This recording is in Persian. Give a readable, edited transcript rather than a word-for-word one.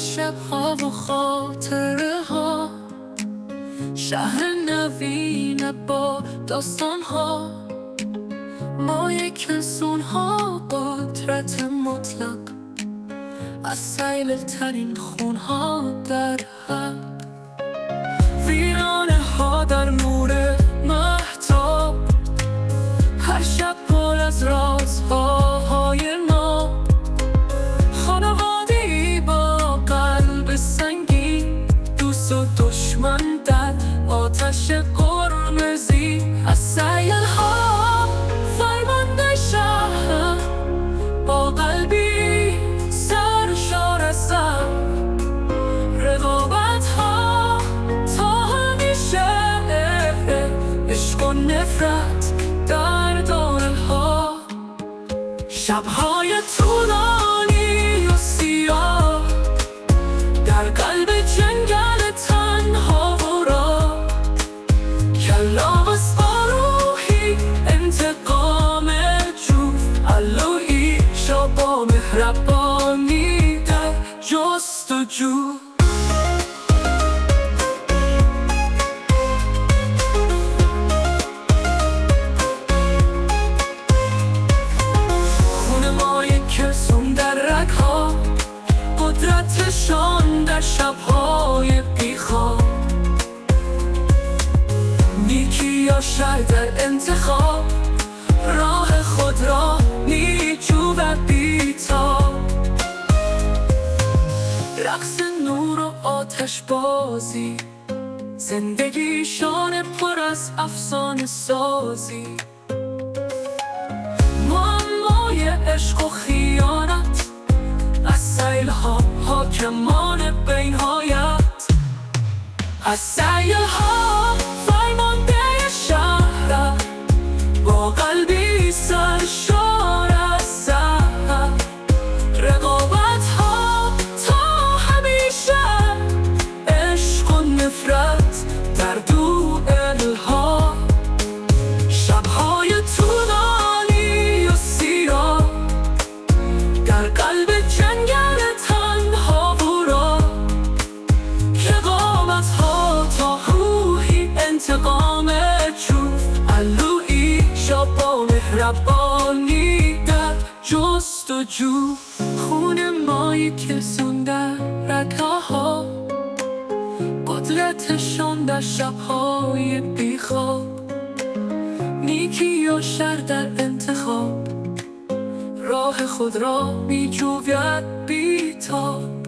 شبها و خاطره ها، شهر نوین با داستان ها، مایه کسون ها، قدرت مطلق از سیل ترین خون ها در حق، ویرانه ها در نور مهتاب، هر شب پر از رازهای ناب، خانواده‌ای با قلب سنگین، دوست و دشمن در آتش قرمزی، از سیل ها فرمانده شهر با قلبی سرشار از غم، رقابت ها تا همیشه، عشق و نفرت در دورها، شبهای طولانی و سیاه در قلب جنگل تنها و راه، کلاغ با روحی انتقام جوف، الوهی شا با مهربانی در جستجو. قدرتشان در شبهای بیخواب، نیکی یا شر در انتخاب، راه خود را نیجو و بیتاب، رقص نور و آتش بازی، زندگیشان پر از افسانه سازی، معمای عشق و خیانت از سیل ها، حاکمان بین‌هایت، از سیل ها فرمانده شهر با قلبی سرشار از سحر، رقابت ها تا همیشه، عشق و نفرت در دوئل ها، شبهای طولانی و سیاه در قلب جنگل تنها و راه، رقابت ها تا روحی انتقام جوف، الوهی شا با مهربانی در جستجو، خون مایی کسون در رگها، قدرتشان در شبهای بیخواب، نیکی یا شر در انتخاب، راه خود را می جوید بیتاب.